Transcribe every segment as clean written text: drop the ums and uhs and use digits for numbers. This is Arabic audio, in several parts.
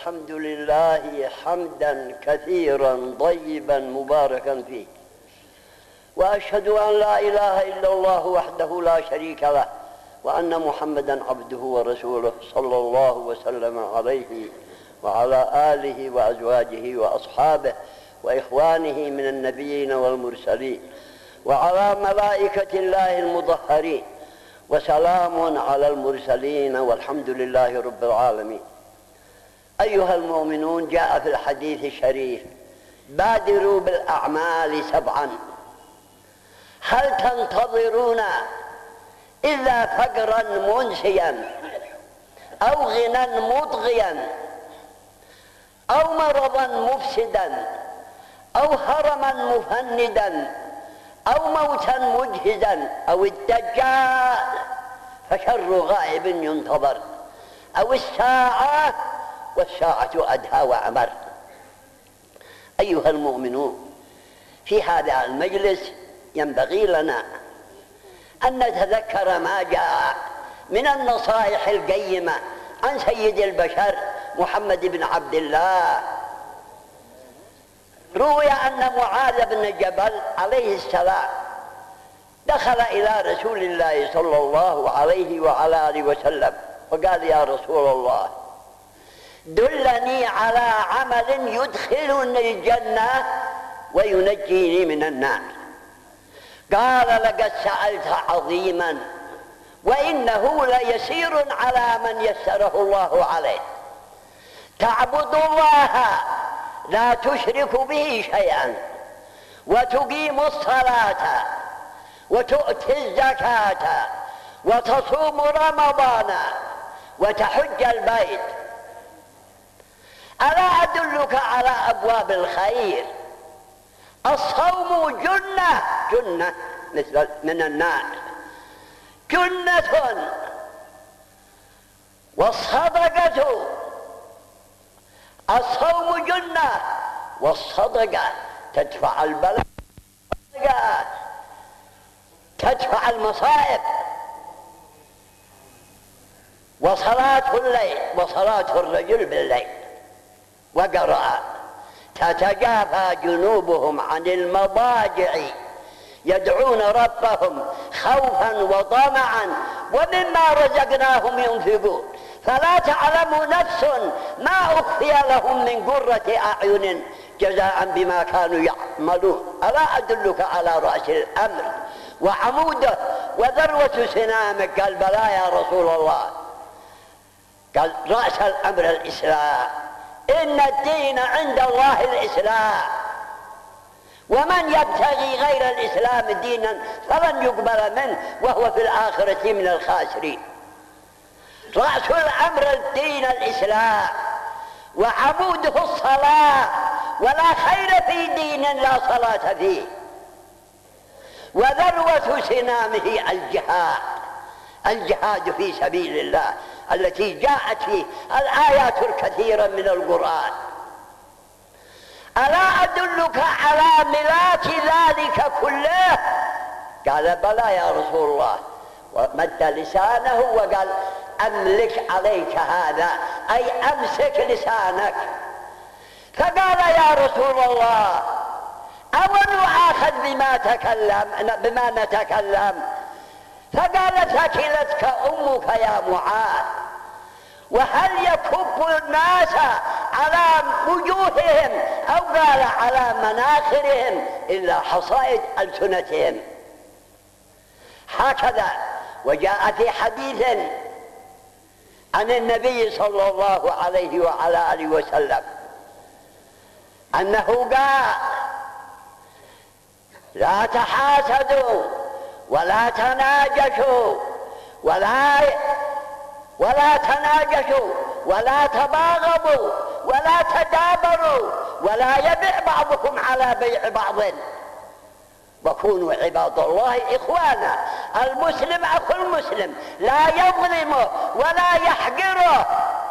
الحمد لله حمدا كثيرا طيبا مباركا فيه، وأشهد أن لا إله إلا الله وحده لا شريك له، وأن محمدا عبده ورسوله صلى الله وسلم عليه وعلى آله وأزواجه وأصحابه وإخوانه من النبيين والمرسلين، وعلى ملائكة الله المطهرين، وسلام على المرسلين والحمد لله رب العالمين. أيها المؤمنون، جاء في الحديث الشريف: بادروا بالأعمال سبعا، هل تنتظرون إلا فقرا منسيا أو غنى مطغيا أو مرضا مفسدا أو هرما مفندا أو موتا مجهزا أو الدجال فشر غائب ينتظر أو الساعة والساعة أدهى وأمر. أيها المؤمنون، في هذا المجلس ينبغي لنا أن نتذكر ما جاء من النصائح القيمة عن سيد البشر محمد بن عبد الله. روي أن معاذ بن جبل عليه السلام دخل إلى رسول الله صلى الله عليه وعلى آله وسلم وقال: يا رسول الله، دلني على عمل يدخلني الجنة وينجيني من النار. قال: لقد سألت عظيما، وإنه ليسير على من يسره الله عليه. تعبد الله لا تشرك به شيئا، وتقيم الصلاة، وتؤتي الزكاة، وتصوم رمضان، وتحج البيت. ألا أدلك على أبواب الخير؟ الصوم جنة مثل من النار، جنة. والصدقة، الصوم جنة، والصدقة تدفع البلاء، تدفع المصائب. وصلاة الليل، وصلاة الرجل بالليل. وقرأ: تتجافى جنوبهم عن المضاجع يدعون ربهم خوفا وطمعا ومما رزقناهم ينفقون فلا تعلم نفس ما أخفي لهم من قرة أعين جزاء بما كانوا يعملون. ألا أدلك على رأس الأمر وعموده وذروة سنامك؟ قال: بلى يا رسول الله. قال: رأس الأمر الإسلام، إن الدين عند الله الإسلام، ومن يبتغي غير الإسلام دينا فلن يقبل منه وهو في الآخرة من الخاسرين. رأس الأمر الدين الإسلام، وعموده الصلاة، ولا خير في دين لا صلاة فيه. وذروة سنامه الجهاد، الجهاد في سبيل الله التي جاءت فيه الآيات الكثيرة من القرآن. ألا أدلك على ملاك ذلك كله؟ قال: بلى يا رسول الله. ومد لسانه وقال: أملك عليك هذا، أي أمسك لسانك. فقال: يا رسول الله، أو نؤاخذ بما نتكلم؟ فقال: ثكلتك أمك يا معاذ. وهل يكب الناس على وجوههم أو قال على مناخرهم إلا حصائد ألسنتهم؟ هكذا. وجاء في حديث عن النبي صلى الله عليه وعلى آله وسلم أنه قال: لا تحاسدوا ولا تناجشوا ولا تباغضوا ولا تدابروا ولا يبيع بعضكم على بيع بعض، وكونوا عباد الله إخوانا. المسلم أخو المسلم، لا يظلمه ولا يحقره.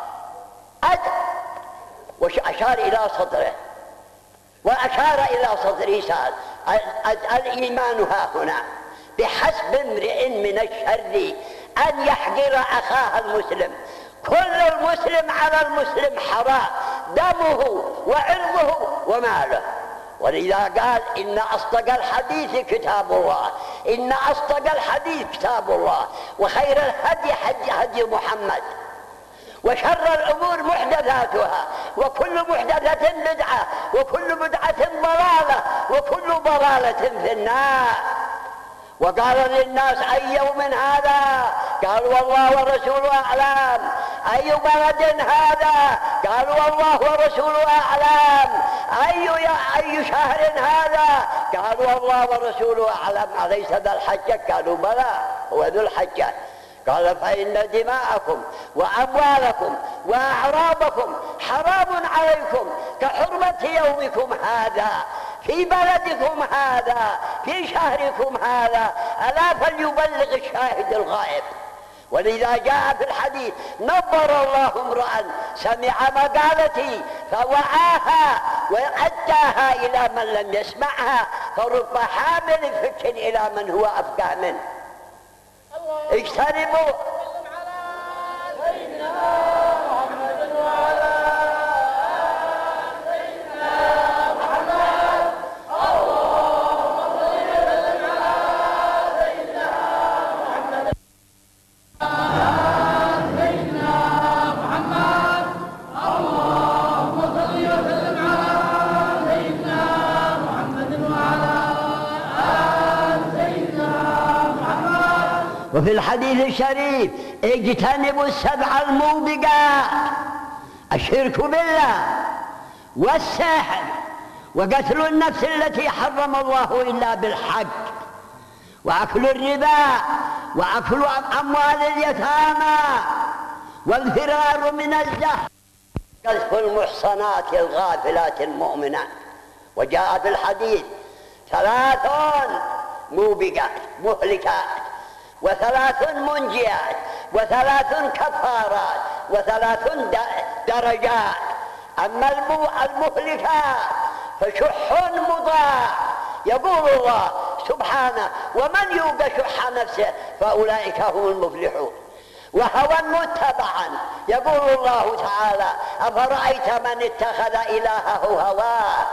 وأشار إلى صدره، وأشار إلى صدره سال الإيمان ها هنا. بحسب امرئ من الشر أن يحقر أخاه المسلم. كل المسلم على المسلم حرام، دمه وعرضه وماله. ولذا قال إن أصدق الحديث كتاب الله، إن أصدق الحديث كتاب الله، وخير الهدي هدي محمد، وشر الأمور محدثاتها، وكل محدثة بدعة، وكل بدعة ضلالة، وكل ضلالة في النار. وقال للناس أي يوم هذا؟ قالوا والله ورسوله أعلم. أي بلد هذا؟ قالوا والله ورسوله أعلم. أي شهر هذا؟ قالوا والله ورسوله أعلم. أليس ذا الحجة؟ قالوا بلى هو ذو الحجة. قال فإن دماءكم وأموالكم وأعراضكم حرام عليكم كحرمة يومكم هذا في بلدكم هذا في شهركم هذا، ألا فليبلغ الشاهد الغائب. ولذا جاء في الحديث نظر الله امرأ سمع مقالتي فوعاها وأداها إلى من لم يسمعها، فرب حامل فك إلى من هو أفقه منه. اجتنبوا وفي الحديث الشريف اجتنبوا السبع الموبقات: الشرك بالله، والسحر، وقتل النفس التي حرم الله إلا بالحق، وأكل الربا، وأكل أموال اليتامى، والفرار من الزهر، قذف المحصنات الغافلات المؤمنات. وجاء في الحديث 3 موبقات مهلكات، و3 منجيات، و3 كفارات، و3 درجات. أما المهلكات فشح مضاع، يقول الله سبحانه ومن يوق شح نفسه فأولئك هم المفلحون. وهوى متبعا، يقول الله تعالى أفرأيت من اتخذ إلهه هواه.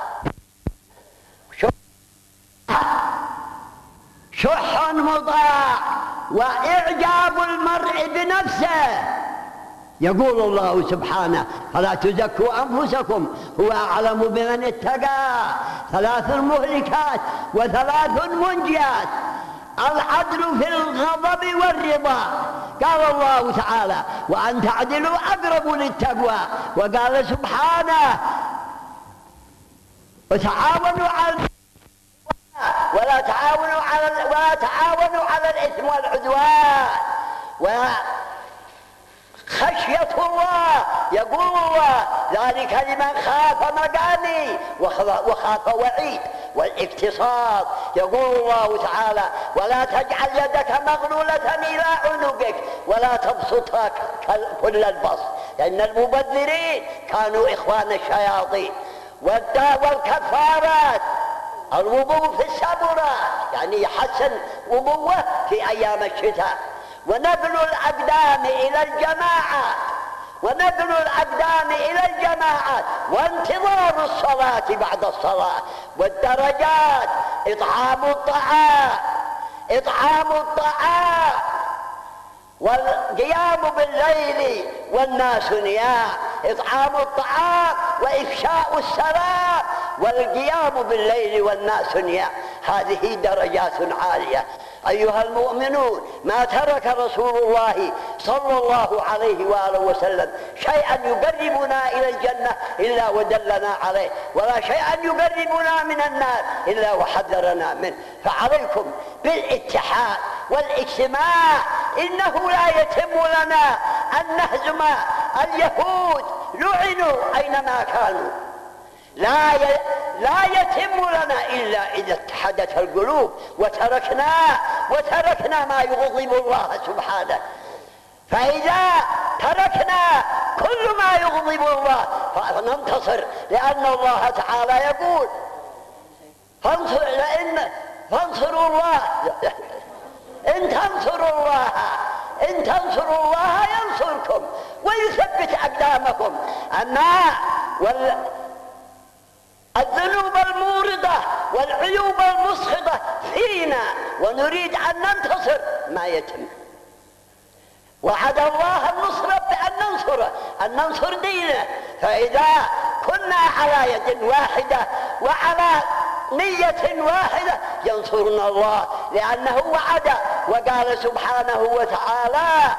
شح مضاع وإعجاب المرء بنفسه، يقول الله سبحانه فلا تزكوا أنفسكم هو أعلم بمن اتقى. 3 مهلكات و3 منجيات. العدل في الغضب والرضا، قال الله تعالى وأن تعدلوا أقرب للتقوى. وقال سبحانه وتعاونوا على ولا تعاونوا على الإثم والعدوان. وخشية الله، يقول الله ذلك لمن خاف مقامي وخاف وعيد. والاقتصاد، يقول الله تعالى ولا تجعل يدك مغلولة إلى عنقك ولا تبسطها كل البسط، لأن المبذرين كانوا إخوان الشياطين. والكفارات، الوضوء في السبرات يعني يحسن وضوءه في أيام الشتاء. ونقل الأقدام إلى الجماعة، وانتظار الصلاة بعد الصلاة. والدرجات إطعام الطعام، والقيام بالليل والناس نيام. إطعام الطعام وإفشاء السلام والقيام بالليل والناس نيام، هذه درجات عالية. أيها المؤمنون، ما ترك رسول الله صلى الله عليه وآله وسلم شيئا يقربنا إلى الجنة إلا ودلنا عليه، ولا شيئا يقربنا من النار إلا وحذرنا منه. فعليكم بالاتحاد والاجتماع. إنه لا يتم لنا أن نهزم اليهود، لعنوا أينما كانوا. لا يتم لنا إلا إذا اتحدت القلوب وتركنا ما يغضب الله سبحانه. فإذا تركنا كل ما يغضب الله فننتصر، لأن الله تعالى يقول فانصروا الله إن تنصروا الله ينصركم ويثبت أقدامكم. أما الذنوب الموردة والعيوب المسخطة فينا ونريد أن ننتصر ما يتم. وعد الله النصرة بأن ننصره، أن ننصر دينه. فإذا كنا على يد واحدة وعلى نية واحدة ينصرنا الله، لأنه وعد وقال سبحانه وتعالى: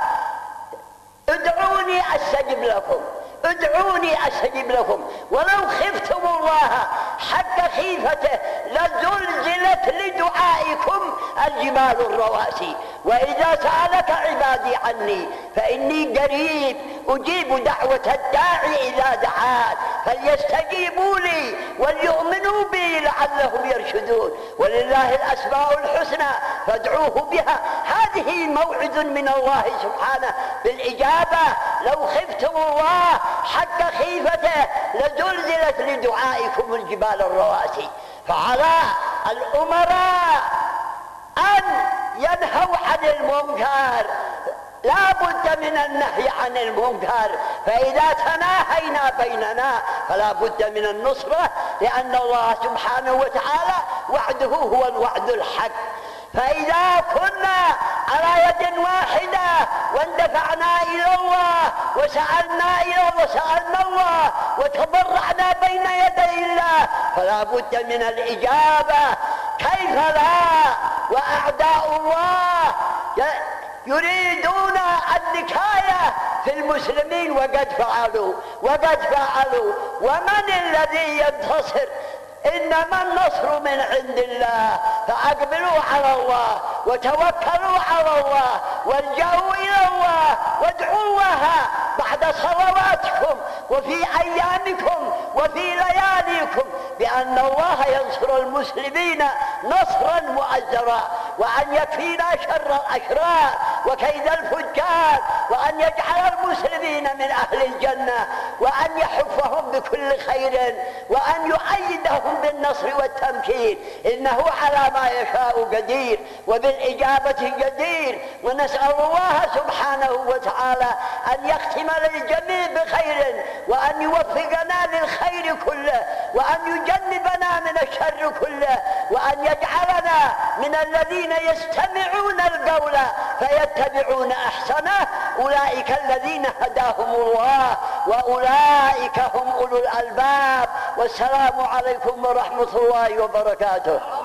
ادعوني أستجب لكم، ادعوني أستجب لكم، ولو خفتم الله حق خيفته لزلزلت لدعائكم الجبال الرواسي. وإذا سألك عبادي عني فإني قريب أجيب دعوة الداعي إذا دعان فليستجيبوا لي وليؤمنوا بي لعلهم يرشدون. ولله الأسماء الحسنى فادعوه بها. هذه موعد من الله سبحانه بالإجابة. لو خفتم الله حق خيفته لزلزلت لدعائكم الجبال الرواسي. فعلى الأمراء أن ينهوا عن المنكر، لا بد من النهي عن المنكر. فإذا تناهينا بيننا فلا بد من النصرة، لأن الله سبحانه وتعالى وعده هو الوعد الحق. فإذا كنا على يد واحدة واندفعنا إلى الله وسألنا الله وتضرعنا بين يدي الله فلا بد من الإجابة. كيف لا وأعداء الله يريدون النكاية في المسلمين وقد فعلوا. ومن الذي ينتصر؟ إنما النصر من عند الله. فأقبلوا على الله وتوكلوا على الله والجأوا إلى الله وادعوا الله بعد صلواتكم وفي أيامكم وفي لياليكم بأن الله ينصر المسلمين نصرا مؤزرا، وأن يكفينا شر الأشرار وكيد الفجار، وأن يجعل المسلمين من أهل الجنة، وأن يحفهم بكل خير، وأن يؤيدهم بالنصر والتمكين. إنه على ما يشاء قدير وبالإجابة جدير. ونسأل الله سبحانه وتعالى أن يختم للجميع بخير، وأن يوفقنا للخير كله، وأن يجنبنا من الشر كله، وأن يجعلنا من الذين يستمعون القول فيتبعون أحسنه. أولئك الذين هداهم الله وأولئك هم أولو الألباب. والسلام عليكم ورحمة الله وبركاته.